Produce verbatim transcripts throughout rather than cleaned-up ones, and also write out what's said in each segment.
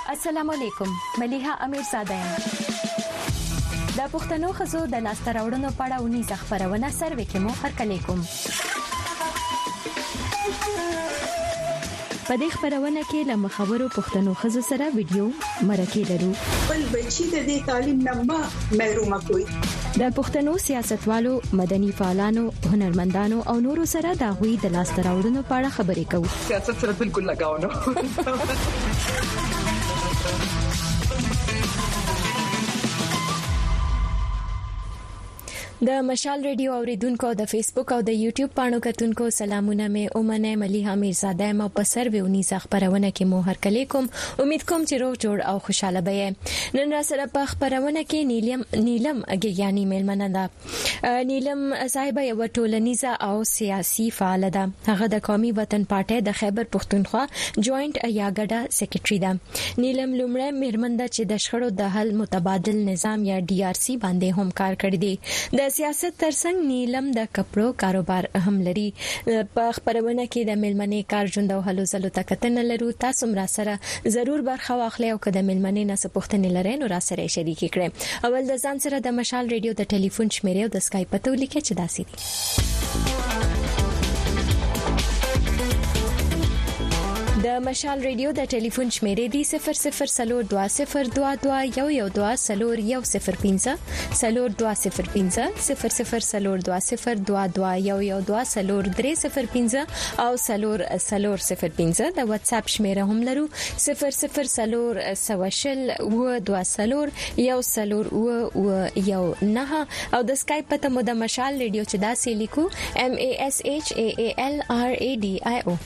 السلام علیکم ملیحه امیرزاده یم د پښتنو خزو د لاسته راوړنو په اړه ونی خبرونه سروي کې مو هرکلی کوم په دې خبرونه کې له مخاورو پښتنو خزو سره ویډیو مرکه لرو بل بچی د دې تعلیم نه محروم کوي د پښتنو سیاستوالو مدني فعالانو هنرمندانو او نورو سره د غوي د لاسته راوړنو په اړه خبرې کوو سیاست سره بالکل لگاو نه د مشال ریډیو اوریدونکو د فیسبوک او د یوټیوب پاڼو کتونکو سلامونه مې اومنه ملیحه امیرزاده ما په سرویونی خبرونه کې مو هرکلی کوم امید کوم چې روغ جوړ او خوشاله به نن را سره په خبرونه کې نیلم نیلم اگیانی میلمنه ده نیلم صاحب یو ټولنیزه او سیاسي فعال ده هغه د قومي وطن پارټي د خیبر پښتونخوا جوائنٹ یاګډا سیکریټری ده نیلم لومړی میرمنده چې د شخړو د حل متبادل نظام یا ډي آر سي باندې هم کار کړی دی د سیاست ترڅنګ نیلم د کپړو کاروبار هم لري په خبرونه کې د ملمنې کار ژوند او هلو زلو تکتن لرو تاسو مرا سره ضرور برخه واخلئ او کله ملمنې نه سپوښتنې لرئ نو را سره شریک کړئ اول د ځان سره د مشال ریډیو د ټلیفون شمیره او د اسکایپ پته ولیکئ چې داسې دي د مشال ریډیو د ټلیفون شمیره دی صفر صفر سلور دوا صفر دوا دوا یو یو دوا سلور یو صفر پنځه سلور دوا صفر پنځه صفر صفر سلور دوا صفر دوا دوا یو یو دوا سلور درې صفر پنځه او سلور سلور صفر پنځه د واتس اپ شمیره هم لرو صفر صفر سلور سوشل و دوا سلور یو سلور و و یو نه او د اسکایپ پته مو د مشال ریډیو چې دا سې لیکو ام ا اس اچ ا ا ال ار ا ډي آی او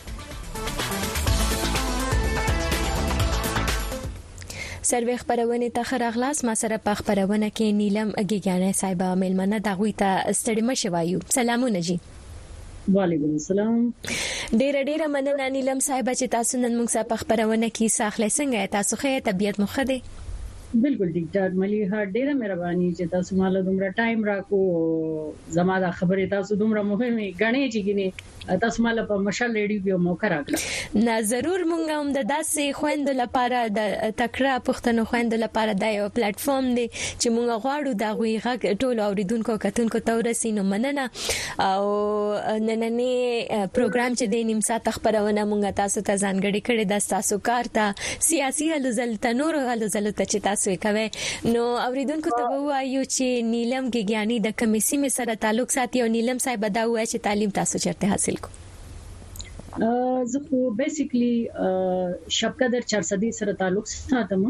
سروي خبرونه ته خراغلاس ما سره په خبرونه کې نیلم اگیګانه صاحب ملمنه دغوی ته ستړي مشوایو سلامونه جی وعلیکم السلام ډیر ډیر مننه نیلم صاحب چې تاسو نن موږ سره په خبرونه کې ساخله څنګه تاسو خې طبيعت مخه دي بالکل ټیک ټاک ملیحه ډیره مهرباني چې تاسو مال دومره ټایم راکو زماده خبره تاسو دومره مهمه غنې چې ګینه تاسو مال په مشال ریډیو په موقع راکړه نه ضرور مونږ هم د داسې خويند لپاره د تکړه پښتنو خويند لپاره د یو پلیټ فارم دی چې مونږ غواړو دا غوي غږ ټول اوریدونکو کتونکو تورسي نو مننه او نننې پروګرام چې د نیم ساعت خبرونه مونږ تاسو ته ځانګړي کړي د تاسو کار ته سیاسي هلوزل تنور هلوزل ته چې تاسو کوي نو اوریدونکو ته وایو چې نیلم ګیانی د کمیسي می سره تعلق ساتي او نیلم صاحب دا وایي چې تعلیم تاسو چرته حاصل کو زه خو بیسیکلی شپکدر چار صدې سره تعلق ساتم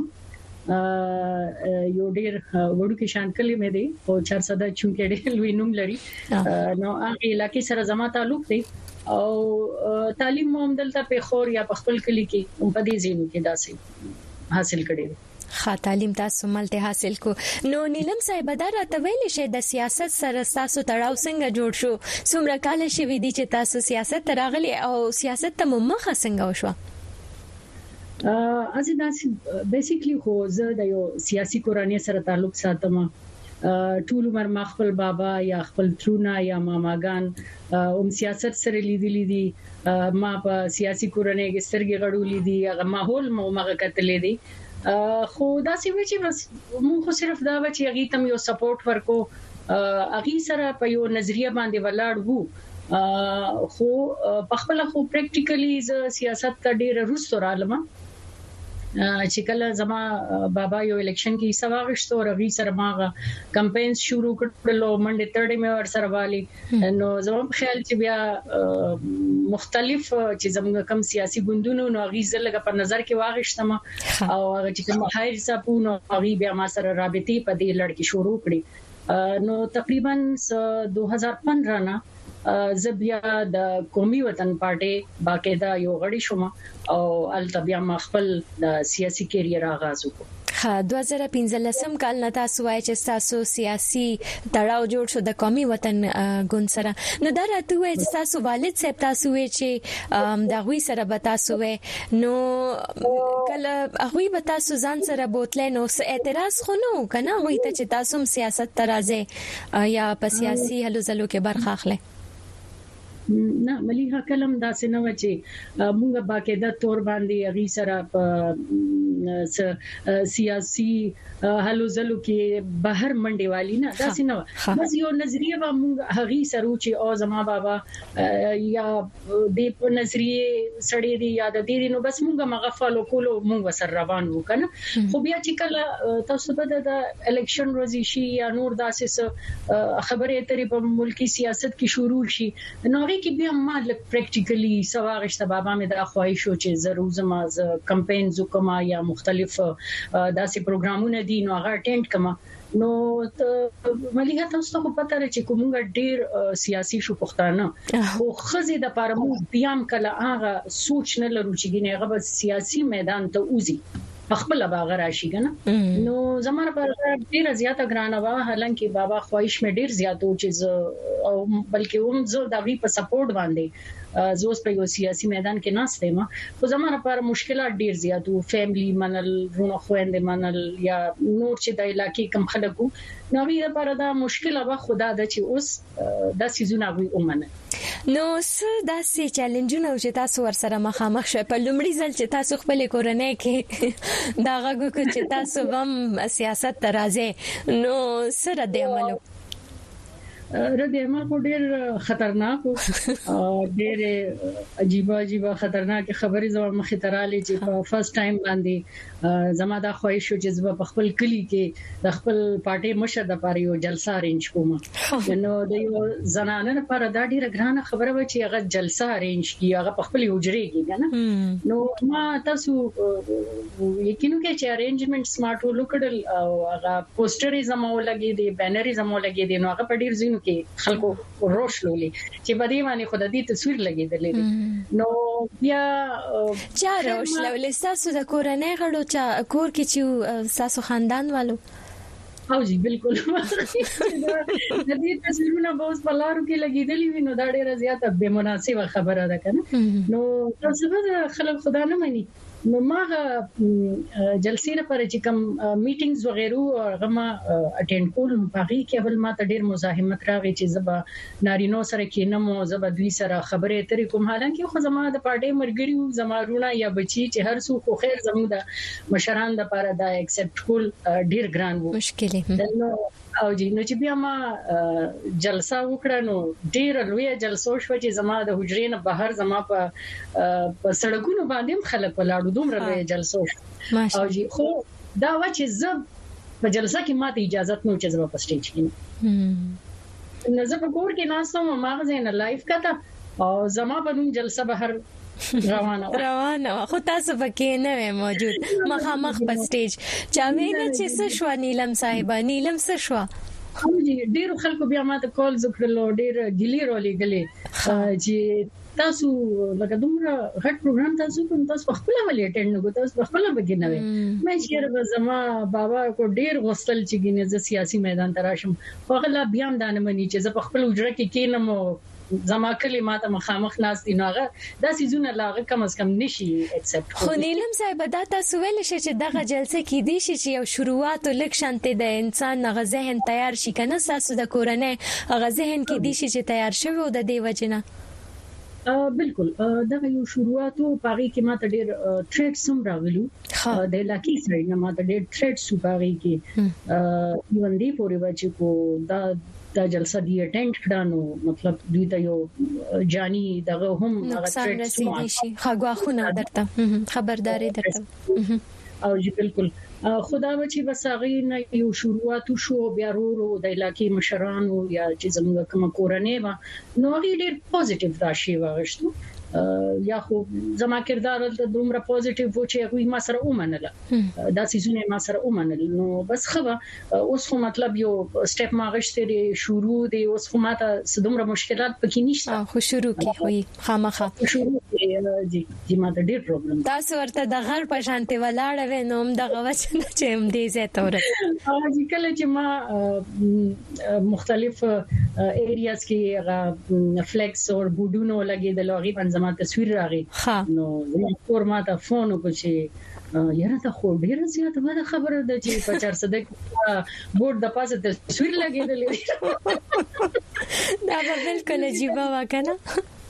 یو ډیر وړو کې شان کلی مې دی او چار صدې چونکې ډیر لوی نوم لري نو هغه علاقې سره زما تعلق دی او تعلیم مو هم دلته په خور یا په خپل کلی کې په دې ځینو کې داسې حاصل کړی خا تعلیم تاسو ملته حاصل کو نو نیلم صاحب دا راته ویل شي د سیاست سره تاسو تړاو څنګه جوړ شو څومره کال شي وی دي چې تاسو سیاست تراغلي او سیاست ته مخه څنګه وشو ا ازدا بیسیکلی خو زه د یو سیاسي کورنۍ سره تعلق ساتم ټول عمر مخبل بابا یا خپل ترونه یا ماماګان اوم سیاست سره لیدلې دي ما په سیاسي کورنۍ کې سترګې غړولې دي هغه ماحول مو مغه کتلې دي خو دا سی وی چې بس مونږ خو صرف دا و چې هغه تم یو سپورټ ورکو هغه سره په یو نظریه باندې ولاړ وو خو په خپل خو پریکټیکلی سیاست ته ډیر روسو رالم چې کله زما بابا یو الیکشن کې سواغشتو رغي سره ماغه کمپاین شروع کړلو منډه تړې مې ور سره والی نو زما په خیال چې بیا مختلف چې زموږ کم سیاسي ګوندونو نو غي زلګه په نظر کې واغښتم او هغه چې کوم هایر صاحبونو غي بیا ما سره رابطې په دې لړ کې شروع کړې نو تقریبا دو هزار پندرہ نه زبیا د قومي وطن پارټي باقاعده یو غړي شوم او التبیا مخبل د سیاسي کیریر آغاز وکړ خا دوه زره پنځلسم کال نه تاسو وایي چې تاسو سیاسي تړاو جوړ شو د قومي وطن ګوند سره نو دا راته وایي چې تاسو والد صاحب تاسو وایي چې دا غوي سره به تاسو وایي نو کله هغه به تاسو ځان سره بوتل نو اعتراض خو نو کنه وایي چې تاسو سیاست ترازه یا په سیاسي هلو ځلو کې برخه اخلي نه مليها کلم داسې نه و چې موږ باقاعده تور باندې اغي سره په سیاسي هلو زلو کې بهر منډي والی نه داسې نه بس یو نظریه و موږ هغي سره چې او زما بابا یا د نظریه سړی دی یا د دې نو بس موږ مغه فالو کولو موږ سره روان وکنه خو بیا چې کله تاسو په د الیکشن روزي شي یا نور داسې خبرې اترې په ملکی سیاست کې شروع شي نو هغه کې بیا ما لک پریکټیکلی سواغشت بابا مې د خواهش او چې ضرور زما کمپاینز وکما یا مختلف داسې پروګرامونه دي نو هغه اټینډ کما نو مليها تاسو ته پته لري چې کومه ډیر سیاسي شو پښتانه او خزي د پارمو بیام کله هغه سوچ نه لرو چې ګنې هغه سیاسي میدان ته اوزي خپل باغ راشي کنه نو زموږ پر ډیر زیاته ګرانه وا حالانکه بابا خواهش مې ډیر زیاتو چې او بلکې هم زه د غي په سپورټ باندې زوس په یو سیاسي میدان کې ناشته ما خو زموږ پر مشکلات ډیر زیاتو فیملی منل رونو خويند منل یا نور چې د علاقې کم خلکو نو غي لپاره دا مشکله به خدا د چې اوس د سيزونه وي اومنه نو څه داسې چیلنجونه چې تاسو ورسره مخامخ شئ په لومړي ځل چې تاسو خپل کورنۍ کې دا غوږ چې تاسو هم سیاست ترازه نو سره د عملو رد عمل کو ډیر خطرناک او ډیر عجیب عجیب خطرناک خبرې زما مخې تراله چې په فرست ټایم باندې زما دا خواهش شو چې زما په خپل کلی کې د خپل پارټي مشر د پاره یو جلسه ارینج کوم نو د یو زنانه لپاره دا ډیره ګرانه خبره و چې هغه جلسه ارینج کی هغه په خپل حجره کې کنه نو ما تاسو یقینو کې چې ارینجمنت سمارټ ولکړل او هغه پوسټر زما ولګي دي بانر زما ولګي دي نو هغه په ډیر ځینو کې خلکو روش لولي چې په دې باندې خود دې تصویر لګیدلې نو بیا چا روش لولي تاسو د کورنۍ غړو چا کور کې چې تاسو خاندان والو او جی بالکل د دې تصویرونه به اوس په لارو کې لګیدلې وي نو دا ډیره زیاته بے مناسبه خبره ده کنه نو تاسو به خلک خدا نه مانی نو ما جلسې لپاره چې کوم میټینګز وغیرہ هغه ما اټینډ کول باغی کې اول ما ته ډیر مزاحمت راغی چې زبا نارینو سره کینم او زبا دوی سره خبرې اترې کوم حالانکه خو زما د پارټي مرګري زمارونه یا بچي چې هر څو خو خیر زموږ د مشران د لپاره دا ایکسپټ کول ډیر ګران وو مشکل او جی نو چې بیا ما جلسه وکړه نو ډیر لوی جلسه شو چې زما د حجرې نه بهر زما په په سړکونو باندې خلک ولاړو دومره لوی جلسه او جی خو دا و چې زه په جلسه کې ماته اجازه نو چې زما په سټیج کې نه زه په کور کې ناستم ماغه نه لایف کته او زما په نوم جلسه بهر روانه روانه خو تاسو پکې نه موجود مخامخ په سټیج چا ویل چې څه شو نیلم صاحب نیلم څه شو هم ډیر خلکو بیا ماته کال وکړل ډیر ګلی رولې غلې چې تاسو لکه دومره غټ پروګرام تاسو کوم تاسو خپل ولې اټینډ نه کوئ تاسو خپل بګینوي مې چیرې زما بابا کو ډیر غوستل چې ګینه ز سیاسي میدان تراشم خو غلا بیا هم دانه مني چې ز په خپل وجره کې کینم زما کلمات مخامخ ناس دي نوغه دا سيزونه لاغه کم از کم نشي ایکسپټ خو نیلم صاحب دا تاسو ویل شي چې دغه جلسه کې دي چې یو شروعات لکشنته د انسان غ ذهن تیار شي کنه تاسو د کورنۍ غ ذهن کې دي چې تیار شوی او د دې وجنه بالکل دا یو شروعاتو پاغي کې ماته ډېر ټریډ سم راغلو د علاقې سره نه ماته ډېر ټریډ سو پاغي کې ایون دی پورې بچو کو دا دا جلسه دی اټینډ کړانو مطلب دوی ته یو جانی دغه هم هغه ټریډ سو شي خواخونه درته خبرداري درته او جی بالکل خدا و چې بس هغه نه یو شروعات شو بیا ورو د علاقې مشرانو یا چې زموږ کوم کورنۍ و نو هغه ډېر پوزټیو راشي واغشتو یا خو زما کردار د دومره پوزټیو و چې هغه ما سره ومنله دا سيزونه ما سره ومنل نو بس خو اوس خو مطلب یو سټپ ما غشته دی شروع دی اوس خو ماته دومره مشکلات پکې نشته خو شروع کی وي خامخه شروع جی جی ما د ډېر پرابلم تاسو ورته د غر په شانته ولاړ و نو هم دغه وچ چې هم دې زه تور اځ کله چې ما مختلف ایریاز کې فلیکس او بودونو لګیدل هغه باندې ما تصویر راغی نو فور ما ته فون وکړي یاره ته خو ډیر زیات ما خبره ده چې په چارصد بورډ د پاسه تصویر لګیدل دا به بالکل عجیب وکنه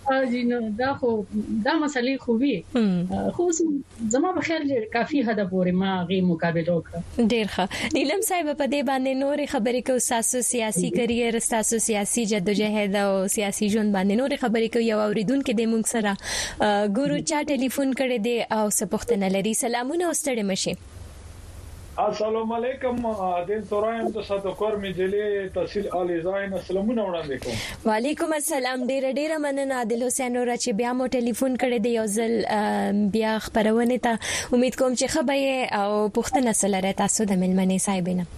اجینو دا خو دا مسلې خو وی خو زما په خیال کافي حد پورې ما غي مقابله وکړه. ډیر ښه. نیلم صاحب په دې باندې نور خبرې کوي ساسو سیاسي کریئر ساسو سیاسي جدوجہد او سیاسي ژوند باندې نور خبرې کوي او اوریدونکو د مونږ سره ګورو چا ټلیفون کړي دي او څه پوښتنه لري. سلامونه واستړې مشي. السلام علیکم دین تورایم د صدقور مجلې تحصیل اعلی زاین سلامونه وړاندې کوم. وعلیکم السلام. ډیر ډیر مننه عادل حسین اور چې بیا مو ټلیفون کړی دی یو ځل بیا خبرونه ته امید کوم چې خبره او پوښتنه سره تاسو د ملمنې صاحبینه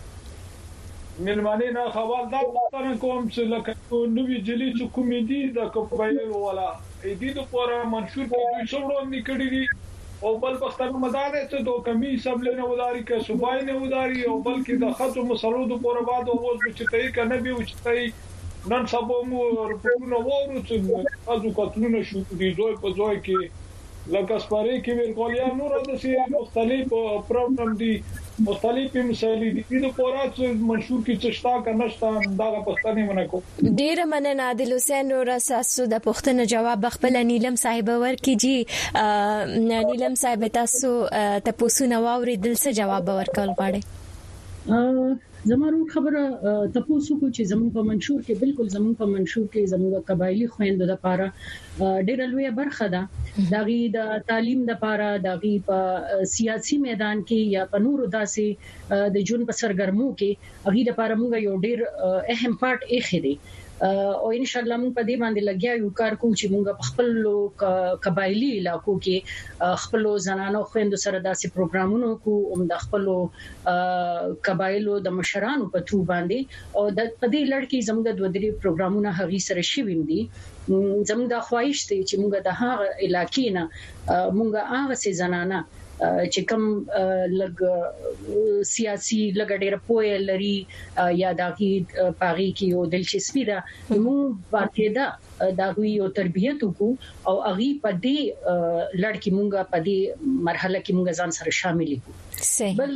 ملمنې نه خبر دا پوښتنه کوم چې لکه نوې جلی چې کومېدي د کوپایل ولا اې دې په اړه منشور کې دوی څومره نکړي دي او بل پښتنو مدار ته د کمی سبلې نه وداري کې صوبای نه وداري او بلکې د خطو مسلو د پوره بعد او وځ چې تای کنه به او چې تای نن سبا مو رپورټونه وورو چې تاسو کتلونه شو دي زوی په زوی کې لکه سپاره کې ورکولیا نور د سي مختلف پروګرام دي مختلف مسایل دي د پورات منشور کې چشتا کنهشتا دا پښتني منکو. ډیر مننه عادل حسین اور اساسو د پښتنو جواب خپل نیلم صاحب ورکړي. نیلم صاحب تاسو تاسو نو اوریدل څه جواب ورکول غواړي؟ زموږ خبره تاسو کو چې زموږ په منشور کې بالکل زموږ په منشور کې زموږ قبایلی خويندو د لپاره ډېر لوی برخه ده دغه د تعلیم د لپاره دغه په سیاسي میدان کې یا په نورو داسې د جون په سرګرمو کې هغه د لپاره موږ یو ډېر اهم پارت یې خېدي او ان شاء الله موږ په دې باندې لګیا یو کار کوو چې موږ په خپل قبایلی علاقو کې خپل زنانو خويندو سره داسې پروګرامونه کوو هم د خپل قبایلو د مشرانو په تو باندې او د دې لړ کې زموږ د ودري پروګرامونه هغه سره شویم دي. زموږ د خواهش ته چې موږ د هغه علاقې نه موږ هغه سي زنانه چې کوم لګ سیاسي لګډېر پوي لري یا دغه پاغي کې یو دلچسپي ده مو باقاعده دا یو تربيت وکړو او هغه په دې لړکی مونږه په دې مرحله کې مونږ ځان سره شامل کړو. بل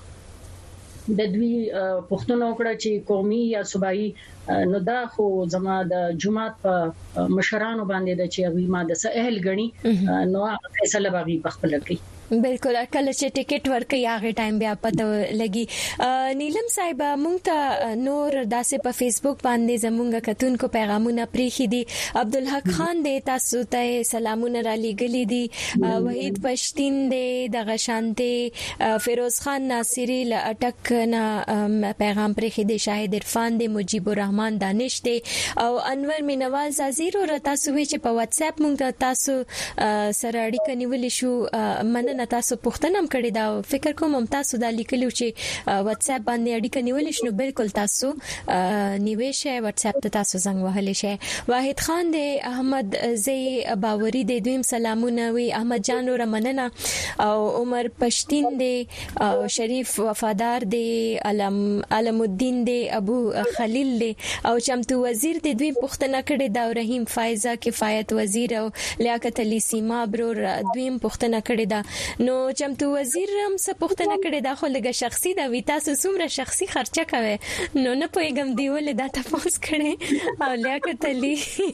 د دوی پښتون وکړه چې قومي یا صوبایي نو دا خو زما د جمعات په مشرانو باندې د چې هغه ما د سهل غني نو فیصله باغی په خپل کوي. بالکل کله چې ټیکټ ورکړي هغه ټایم بیا پته لګي. نیلم صاحب مونږ ته نور داسې په فیسبوک باندې زمونږ کتونکو پیغامونه پریخي دي. عبدالحق خان دې تاسو ته سلامونه را لېګلې دي. وحید پښتين دې د غشانته فیروز خان ناصری ل اٹک نه پیغام پریخي دي. شاهد عرفان دې مجيب الرحمن دانش دې او انور مینواز عزیز او تاسو چې په واتس اپ مونږ تاسو سره اړیکه نیولې شو من نه تاسو پوښتنه هم کړې دا فکر کوم هم تاسو دا لیکلو چې واتس اپ باندې اړیکه نیولې شنو بالکل تاسو نیوي شئ واتس اپ ته تاسو زنګ وهلې شئ. واحد خان دې احمد زئی باوري دې دویم سلامونه وي. احمد جان رمننه او عمر پښتين دې او شریف وفادار دې علم علم الدین دې ابو خلیل دې او چمتو وزیر دې دوی پوښتنه کړې دا رحیم فایزه کفایت وزیر او لیاقت علي سیما برور دویم پوښتنه کړې دا نو چمتو وزیر هم څه پوښتنه کړې دا خو لګه شخصي دا وی تاسو څومره شخصي خرچه کوي نو نه پوهیږم دیول دا تاسو کړې او لیاقت علي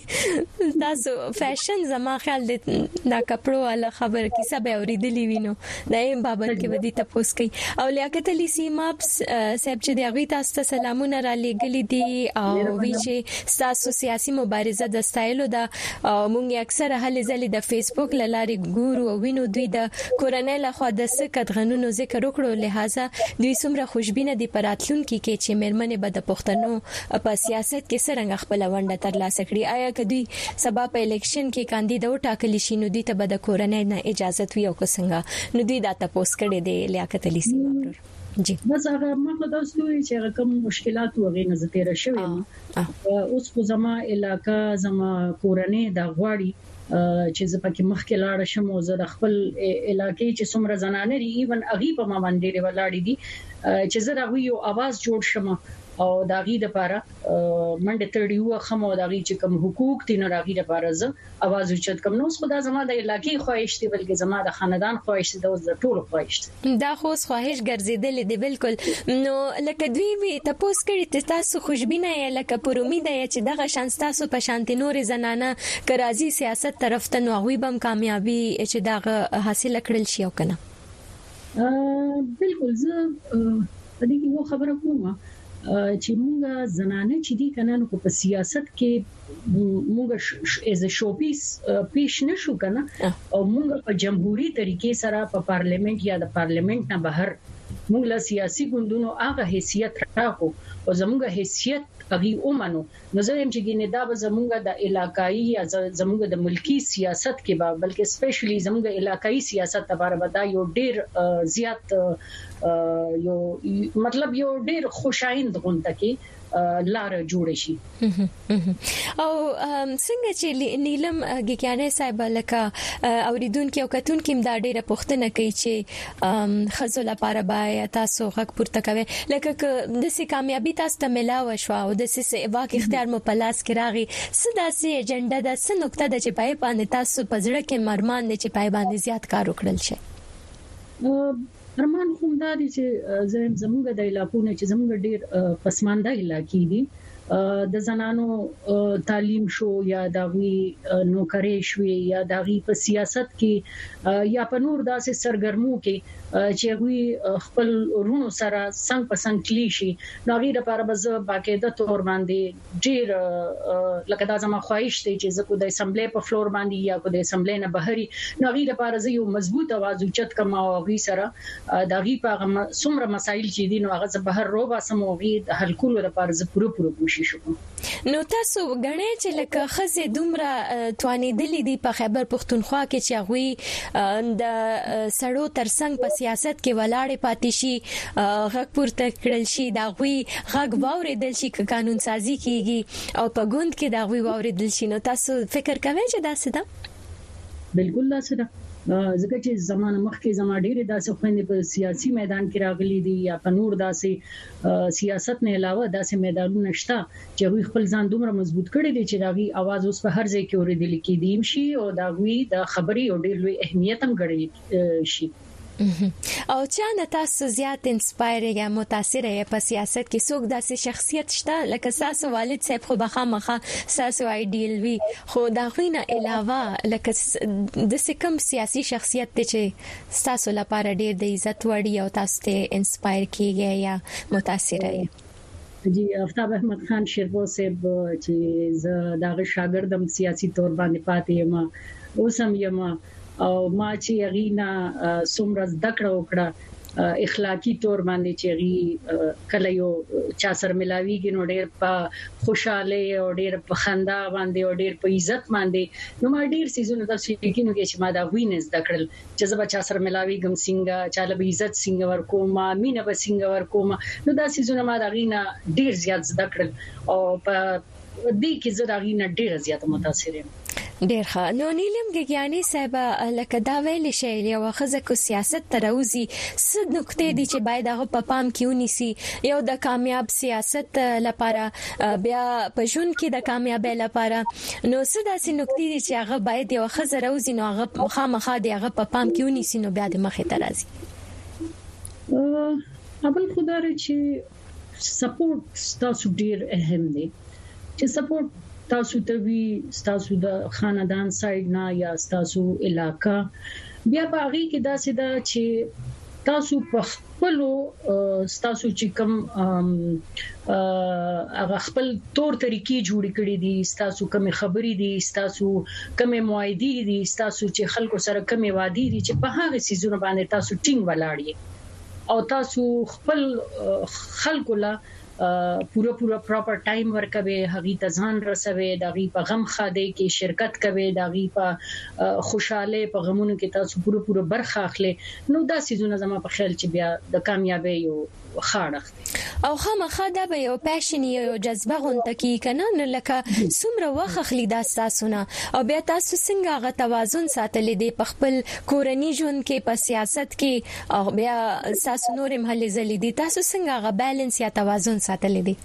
تاسو فیشن زما خیال دې دا کپړو والا خبر کیسه به اوریدلی وینو دایم بابل کې ودی تاسو کوي او لیاقت علي سیما صاحب چې دی تاسو ته سلامونه را لېګلې دي او وی چې تاسو سیاسي مبارزه د سټایلو دا مونږ اکثر هلي ځلې د فیسبوک لاري ګورو وینو دوی د کورنۍ له خوا د سکت غنونو ذکر وکړو لہذا دوی څومره خوشبینه دي پراتلون کې کې چې مېرمنې به د پښتنو په سیاست کې څنګه خپل ونډه ترلاسه کړي. آیا کدی سبا په الیکشن کې کاندید وټاکل شي نو دوی ته به د کورنۍ نه اجازه وي او څنګه نو دوی دا تاسو کړي دي لیاقت علي سیما جی بس هغه ما تاسو چې کوم مشکلات وغه نه زتیر شوی اوس خو زما علاقہ زما کورنۍ د غواړي چې زه پکې مخکې لاړ شم او زه د خپل علاقې چې څومره زنانه لري ایون اغي په ما باندې ولاړې دي چې زه دا یو आवाज جوړ شم او داغي د لپاره منډه تړیو خمو داغي چې کوم حقوق دي نو داغي د لپاره ز اواز اوچت کوم نو خدا زما د علاقې خواهش دي بلکې زما د خاندان خواهش دي د ټولو خواهش دي دا خو خواهش ګرځیدل دي بالکل نو لکه دوی وی تاسو کړی تاسو خوشبینه یې لکه پر امید یې چې دغه شانس تاسو په شانتي نور زنانه کرازي سیاست طرف ته نو غوي بم کامیابی چې دغه حاصل کړل شي او کنه بالکل زه د دې یو خبره کوم چې موږ زنانه چې دي کنه نو په سیاست کې موږ از شوپیس پیش نشو کنه او موږ په جمهوریت طریقې سره په پارلیمنت یا د پارلیمنت نه بهر موږ له سیاسي ګوندونو هغه حیثیت راکو او زموږ حیثیت هغه اومنو نو زه هم چې ګینه دا به زموږ د علاقائی یا زموږ د ملکی سیاست کې به بلکې سپیشلی زموږ علاقائی سیاست لپاره به دا یو ډیر زیات یو مطلب یو ډیر خوشایند غونډه کې لار جوړ شي او څنګه چې نیلم ګیانه صاحب لکه اوریدونکو او کتونکو دا ډیره پوښتنه کوي چې خزو لپاره باید تاسو حق پورته کوي لکه د سې کامیابی تاسو ته ملاوي شو او د سې واک اختیار مو پلاس کې راغی سدا سي ایجنډا د څه نقطه د چې پای باندې تاسو پزړه کې مرمان نه چې پای باندې زیات کار وکړل شي ارمان کوم دا دي چې زم زموږ د علاقونو چې زموږ ډیر پسمانده علاقې دي د زنانو تعلیم شو یا داوی نوکرې شوې یا داوی په سیاست کې یا په نور داسې سرګرمو کې چې وی خپل ورونو سره څنګه پسند کلی شي نو غیر لپاره به باقاعده تور باندې ډیر لکه دا زما خواهش دی چې زه کو د اسمبلی په فلور باندې یا کو د اسمبلی نه بهري نو غیر لپاره زه یو مضبوط आवाज اوچت کوم او غي سره د غي په څومره مسایل چې دي نو هغه زه بهر روبا سموغي د حل کولو لپاره زه پوره پوره کوشش کوم نو تاسو غنئ چې لکه خزه دومره توانی دلی دی په خیبر پختونخوا کې چې غوي د سړو ترڅنګ په سیاست کې ولاړې پاتې شي غږ پورته کړل شي دا غوي غږ واوریدل شي ک قانون سازي کیږي او په ګوند کې دا غوي واوریدل شي نو تاسو فکر کوئ چې دا څه ده بالکل دا څه ده ځکه چې زمانه مخکې زما ډېر داسې خويندې په سیاسي میدان کې راغلي دي یا په نور داسې سیاست نه علاوه داسې میدانونه شته چې وی خپل ځان دومره مضبوط کړي دي چې داغي आवाज اوس په هر ځای کې اوریدل کېدیم شي او داغوي د خبري او ډېر لوی اهمیت هم ګڼل شي او چا نه تاسو زیات انسپایر یا متاثر یې په سیاست کې څوک داسې شخصیت شته لکه تاسو والد صاحب خو بخامخه تاسو ایډیل وی خو دا غوینه علاوه لکه د کوم سیاسي شخصیت چې تاسو لپاره ډیر د عزت وړي او تاسو ته انسپایر کیږي یا متاثر یې جی آفتاب احمد خان شیربو صاحب چې زه دغه شاګردم سیاسي تور باندې پاتې یم اوسم یم او ما چې غینا څومره ذکر وکړه اخلاقی تور باندې چې غي کله یو چا سره ملاویږي نو ډېر په خوشاله او ډېر په خندا باندې او ډېر په عزت باندې نو ما ډېر سيزونه تاسو یقینو کې چې ما دا وینز ذکرل چې زما چا سره ملاویږم څنګه چاله به عزت څنګه ورکوم مینه به څنګه ورکوم نو دا سيزونه ما دا غینا ډېر زیات ذکرل او په دې کې زه دا غینا ډېر زیات متاثر یم ډیر ښه نو نیلم ګیاني صاحب لکه دا ویل شي یو خزه کو سیاست تروزی څه نقطې دي چې باید هغه په پام کې ونیسي یو د کامیاب سیاست لپاره بیا په ژوند کې د کامیابی لپاره نو څه داسې نقطې دي چې هغه باید یو خزه روزي نو هغه خامخا دی هغه په پام کې ونیسي نو بیا د مخې ته راځي اول خدای چې سپورټ تاسو ډیر اهم دی چې سپورټ تاسو ته وی تاسو د خاندان سایډ نه یا تاسو علاقہ بیا باغی کې داسې دا چې تاسو په خپل تاسو چې کوم هغه خپل تور طریقې جوړ کړی دي تاسو کوم خبرې دي تاسو کوم موعدې دي تاسو چې خلکو سره کوم وعده دي چې په هغه سيزونه باندې تاسو ټینګ ولاړی او تاسو خپل خلکو لا پورا پورا پراپر ټایم ورکوي هغه ته ځان رسوي دغه په غم خاده کې شرکت کوي دغه په خوشاله په غمونو کې تاسو پورا پورا برخه اخلي نو دا سيزونه زما په خیال چې بیا د کامیابی یو خاړه او خامخا دا به یو پاشن یو جذبه غونټه کی کنه نو لکه څومره وخت خلی دا تاسونه او بیا تاسو څنګه غو توازن ساتل دي په خپل کورنی ژوند کې په سیاست کې او بیا تاسو نور مهلي زلي دي تاسو څنګه غو بیلانس یا توازن ساتلې دي؟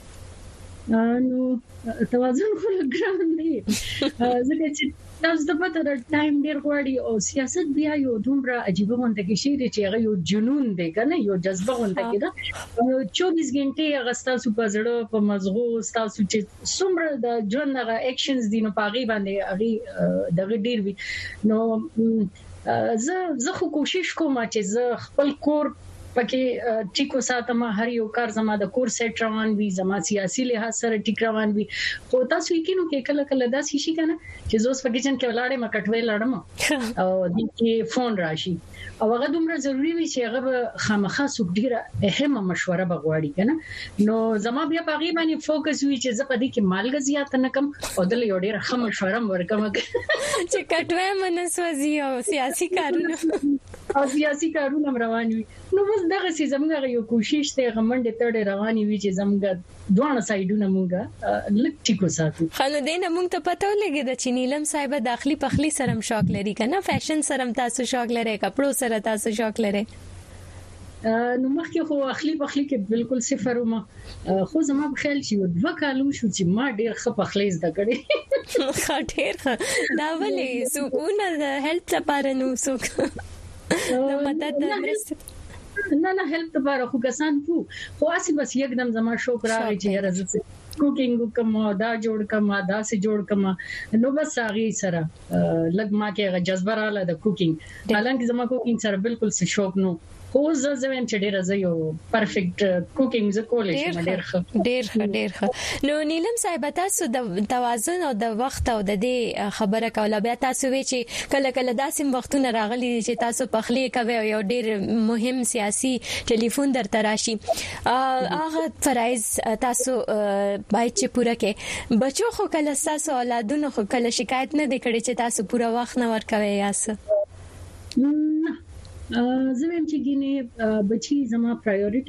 نو توازن خو ګران دی ځکه چې تاسو د پته د ټایم ډیر غواړي او سیاست بیا یو دومره عجیب غونډه کې شي چې هغه یو جنون دی کنه یو جذبه غونډه کې ده چوبیس غنټې هغه تاسو په زړه په مزغو تاسو چې څومره د ژوند هغه اکشنز دي نو پاغي باندې هغه دغه ډیر وي نو زه زه خو کوشش کوم چې زه خپل کور پکې ټیکو ساتم هر یو کار زما د کور سیټ روان وي زما سیاسي لحاظ سره ټیک روان وي خو تاسو یې کینو کې کله کله داسې شي کنه چې زوس په کچن کې ولاړې ما کټوي لړم او د کې فون راشي او هغه دومره ضروری وي چې هغه خامخا سوق ډیره اهمه مشوره بغواړي کنه نو زما بیا په غي باندې فوکس وي چې زه په دې کې مالګ زیات نه کم او د یو ډیره خمه مشوره ورکم چې کټوي منسوځي او سیاسي کارونه او سیاسي کارونه روان وي نو بس دغه سي زموږ یو کوشش ته غمنډ تړ رواني وي چې زموږ دوه سایډونه مونږه لکټی کو ساتو خلک دې نه مونږ ته پته ولګي د چینیلم صاحب داخلي پخلی سره شوق لري کنه فیشن سره تاسو شوق لري کپړو سره تاسو شوق لري نو مخکې خو اخلي پخلی کې بالکل صفر ومه خو زما په خیال چې دوه کالو شو چې ما ډیر ښه پخلی زده کړې ښه ډیر ښه دا ولې سکونه د هیلث لپاره نو سوک د مدد د مرسته نه نه هیلپ لپاره خو کسان وو خو اسی بس یکدم زما شوق راغی چې راځي کوکینګ کوم دا جوړ کوم دا سي جوړ کوم نو بس هغه سره لګ ما کې جذبه رااله د کوکینګ حالانکه زما کوکینګ سره بالکل څه شوق نو خو زه زم چې ډیر زه یو پرفیکټ کوکینګ ز کولای شم ډیر ښه ډیر ښه ډیر ښه نو نیلم صاحب تاسو د توازن او د وخت او د دې خبره کوله بیا تاسو وی چې کله کله داسې وختونه راغلي چې تاسو پخلی کوي یو ډیر مهم سیاسي ټلیفون درته راشي هغه فرایز تاسو باید چې پوره کې بچو خو کله تاسو اولادونو خو کله شکایت نه وکړي چې تاسو پوره وخت نه ورکوي یاسه زه ویم چې ګینه بچي زما پرایورټي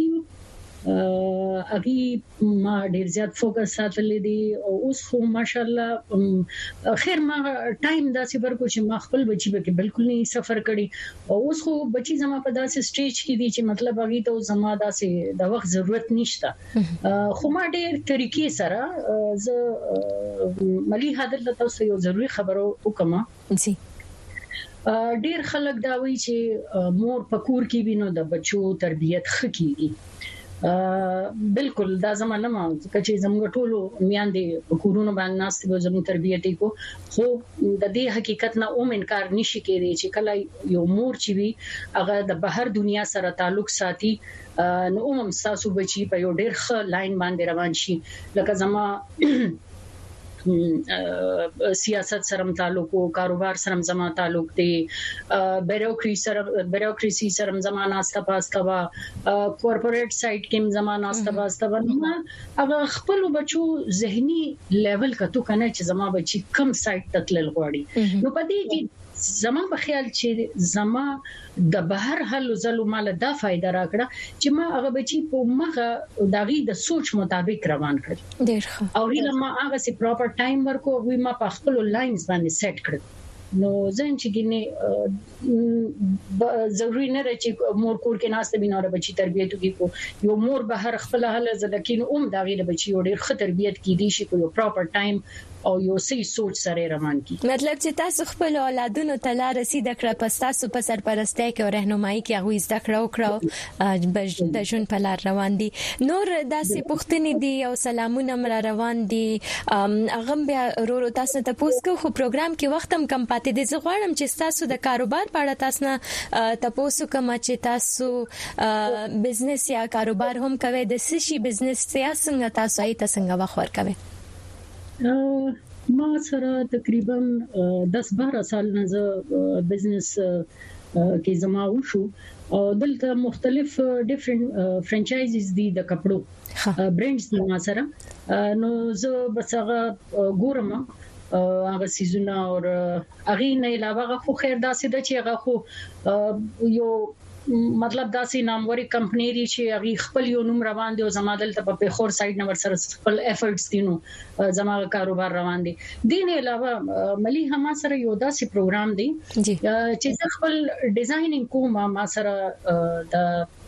وو اغي ما ډیر زیات فوکس ساتلې دي او اوس خو ماشاءالله خیر ما ټایم داسې ورکو چې ما خپل بچي به بالکل نه سفر کړي او اوس خو بچي زما په داسې سټیج کې دي چې مطلب اغي ته زما داسې د وخت ضرورت نشته خو ما ډیر طریقې سره زه ملي حاضر تاسو یو ضروری خبرو وکم جی ډیر خلک دا وایي چې مور پکور کې وینو د بچو تربيت خکېږي بالکل دا زمانه ما چې زموږ ټولو میاندې پکورونو باندې ناست به زموږ تربيت کو خو د دې حقیقت نه اوم انکار نشي کېدی چې کله یو مور چې وي هغه د بهر دنیا سره تعلق ساتي نو اوم تاسو بچي په یو ډیر ښه لاین باندې روان شي لکه زما سیاست سره تعلق او کاروبار سره زما تعلق دی بیروکریسی سره بیروکریسی سره زما ناسته پاسته وا کارپوریټ سایت کې زما ناسته پاسته وا هغه خپل بچو ذهني لیول کتو کنه چې زما بچي کم سایت تتل غواړي نو پدې کې زما په خیال چې زما د بهر حل زلو مال دا فائدہ راکړه چې ما هغه بچي په مخه داغي د سوچ مطابق روان کړ ډیر ښه او هیله ما هغه سي پراپر ټایم ورکو وی ما په خپل لاینز باندې سیټ کړ نو زم چې ګینه ضروري نه رچې مور کور کې ناشته بیناره بچي تربيت کوي کو یو مور بهر خپل حل زلکین اوم داغي د بچي ډیر ښه تربيت کیدي شي په یو پراپر ټایم او یو صحیح سوچ سره روان کی مطلب چې تاسو خپل اولادونو ته لار رسید کړه پس تاسو په سرپرستی کې او راهنمایي کې هغه زده کړو کړو د ژوند په لار روان دي نور داسې پوښتنې دي او سلامونه مر روان دي هغه بیا ورو تاسو ته پوښتنه خو پروګرام کې وخت هم کم پاتې دي زه غواړم چې تاسو د کاروبار په اړه تاسو نه تاسو کوم چې تاسو بزنس یا کاروبار هم کوي د سشي بزنس سیاست تاسو ایت څنګه وخور کوي ما سره تقریبا دس بارہ سال نه زه بزنس کې زما وشو او دلته مختلف ډیفرنٹ فرانچایزز دي د کپړو برانډز دي ما سره نو زه بس هغه ګورم هغه سيزونه او هغه نه علاوه خو خیر داسې د چې هغه خو یو مطلب داسې ناموري کمپنی لري چې هغه خپل یو نوم روان دي او زمادل ته په خور سایډ نمبر سره خپل افورټس دي نو زموږ کاروبار روان دي دین علاوه ملي هم سره یو داسې پروګرام دی چې خپل ډیزاینینګ کوم ما سره د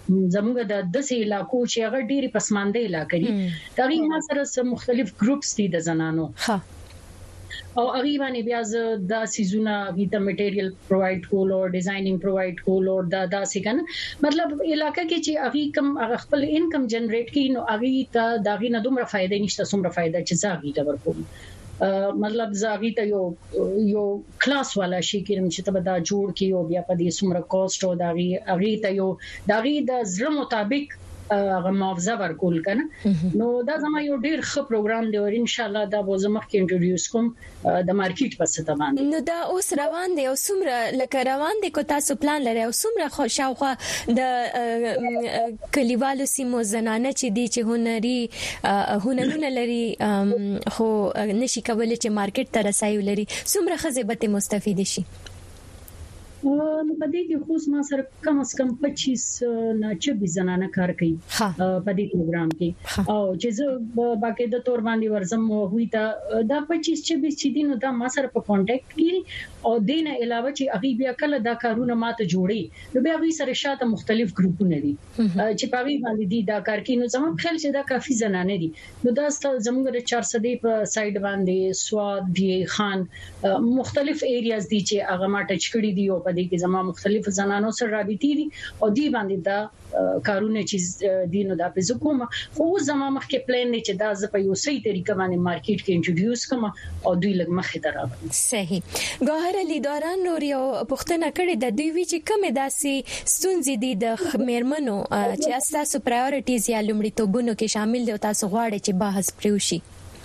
زموږ د داسې علاقو چې هغه ډېری پسمانده علاقې دي دا غي ما سره مختلف ګروپس دي د زنانو ها او هغه باندې بیا ز د سيزونه د میټیریل پرووايډ کول او ډیزاینینګ پرووايډ کول او دا دا څنګه مطلب علاقې کې چې هغه کم هغه خپل انکم جنریټ کړي نو هغه ته دا غي نه دومره فائدې نشته څومره فائدہ چې زاغي ته ورکوم مطلب زاغي ته یو یو کلاس والا شي کې چې ته دا جوړ کی او بیا په دې څومره کاست او دا غي هغه ته یو دا غي د زړه مطابق هغه معاوضه ورکول کنه نو دا زما یو ډیر ښه پروګرام دی او ان شاء الله دا به زما کې انټروډیوس کوم د مارکیټ په څه باندې نو دا اوس روان دی او څومره لکه روان دی کو تاسو پلان لري او څومره خوشاوخه د کلیوالو سیمو زنانه چې دي چې هنري هنرونه لري خو نشي کولای چې مارکیټ ته رسایو لري څومره خزه به مستفید شي نو په دې کې خو ما سره کم از کم پچیس نه چوبیس زنانه کار کوي په دې پروګرام کې او چې زه باقاعده تور باندې ورزم وې تا دا پچیس چوبیس چې دي نو دا ما سره په کانټیکټ کې او دینه علاوه چې اغي بیا کله دا کارونه ماته جوړي نو بیا غي سره شاته مختلف ګروپونه دي چې په غي باندې دي دا کار کوي نو زموږ خیال چې دا کافي زنانه دي نو دا زموږ د چار سو په سایډ باندې سواد دی خان مختلف ایریاز دي چې هغه ما ټچ کړی دي او په دې کې زموږ مختلف زنانو سره رابطې دي او دی باندې دا کارونه چې دینو دا په زکوما خو زموږ مخکې پلان دی چې دا ز په یو صحیح طریقه باندې مارکیټ کې انټروډیوس کوم او دوی لږ مخې ته راوړم صحیح ګوهر علي دوران نور یو پښتنه کړي د دوی چې کومه داسي ستونزې دي د میرمنو چې تاسو پرایورټیز یا لومړیتوبونو کې شامل دي او تاسو غواړئ چې بحث پریوشي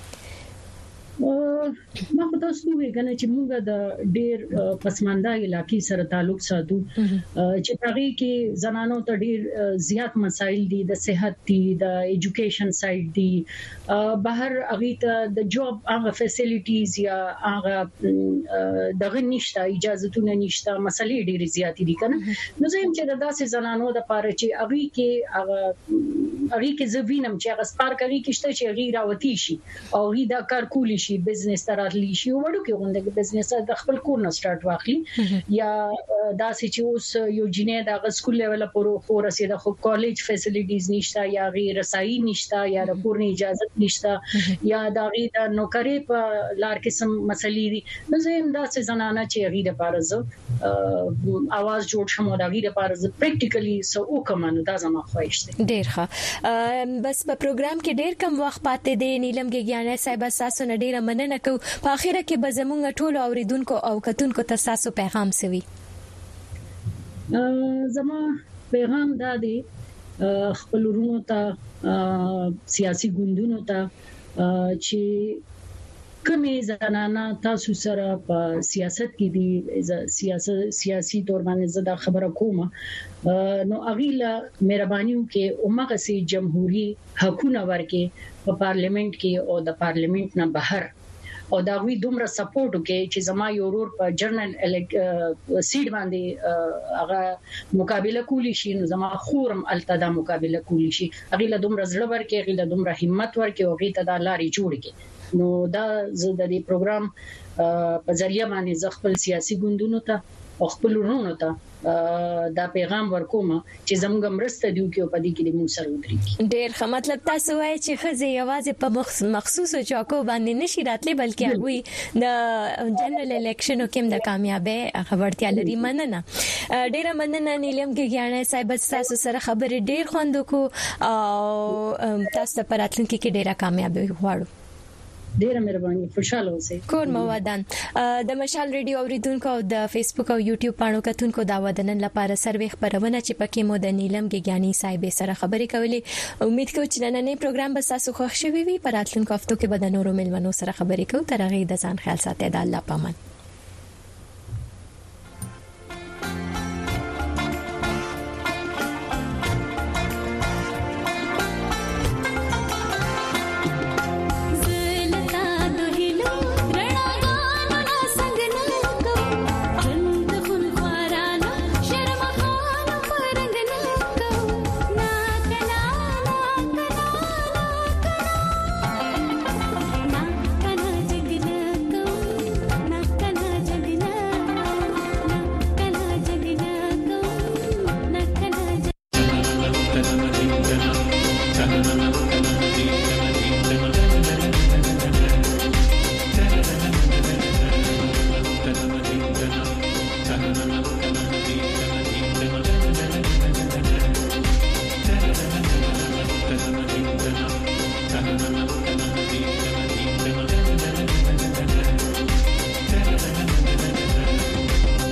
ما خو تاسو وګڼئ چې موږ د ډېر پسمانده علاقې سره تعلق ساتو چې هغه کې زنانو ته ډېر زیات مسایل دي د صحت دي د ایجوکیشن سایډ دي بهر هغه ته د جاب هغه فیسیلیټیز یا هغه دغه نشته اجازهونه نشته مسلې ډېر زیات دي کنه نو زه هم چې د داسې زنانو د پاره چې هغه کې هغه هغه کې زوینم چې هغه سپارک هغه کې شته چې هغه راوتی شي او هغه دا کار کولی شي بزنس تراتلی شي وړو کې غونډه بزنس د خپل کور نه سٹارټ واخلي یا داسې چې اوس یو جنې د سکول لیول پورې خو رسیده خو کالج فیسیلیټیز نشته یا غیر رسایي نشته یا د کور نه اجازه نشته یا د غیر د نوکری په لار کې سم مسلې دي نو زم داسې زنانه چې غیر د پارزه اواز جوړ شمو د غیر پارزه پریکټیکلی سو وکمنو دا زما خوښ دي ډیر ښه بس په پروګرام کې ډیر کم وخت پاتې دی نیلم ګیانه صاحب تاسو نه ډیره مننه کوم په اخیره کې به زموږ ټول اوریدونکو او کتونکو ته تاسو پیغام سوي زما پیغام دا دی خپل ورونو ته سیاسي ګوندونو ته چې کومې زنانه تاسو سره په سیاست کې دي سیاست سیاسي تور باندې زدا خبره کومه نو اغیلا مهرباني وکړئ او مغه سي جمهوریت حقونه ورکړي په پارلیمنت کې او د پارلیمنت نه بهر او دا وی دومره سپورټ وکړي چې زما یو ورور په جرنل سیټ باندې هغه مقابله کولی شي نو زما خورم التدا مقابله کولی شي هغه له دومره زړه ورکړي هغه له دومره همت ورکړي او هغه ته د لارې جوړ کړي نو دا زه د دې پروګرام په ذریعہ باندې ز خپل سیاسي ګوندونو ته او خپل ورونو ته دا پیغام ورکوم چې زموږ مرسته دیو کې په دې کې د مو سره ودرېږي ډېر ښه مطلب تاسو وایي چې خزه یوازې په مخصوصو چوکو باندې نشي راتلې بلکې هغه د جنرال الیکشنو کې د کامیابی خبرتیا لري مننه ډېر مننه نیلم ګیانه صاحب تاسو سره خبرې ډېر خوند کو او تاسو په راتلونکي کې ډېره کامیابی غواړو ډیره مهرباني خوشاله اوسئ کور موادن د مشال ریډیو اوریدونکو او د فیسبوک او یوټیوب پاڼو کتونکو دا ودنن لپاره سروي خبرونه چې پکې مو د نیلم ګیانی صاحب سره خبرې کولې امید کوم چې نن نه پروګرام به تاسو خوښ شوي وي پر راتلونکو هفتو کې به د نورو ملمنو سره خبرې کوو تر هغه د ځان خیال ساتئ د الله پامان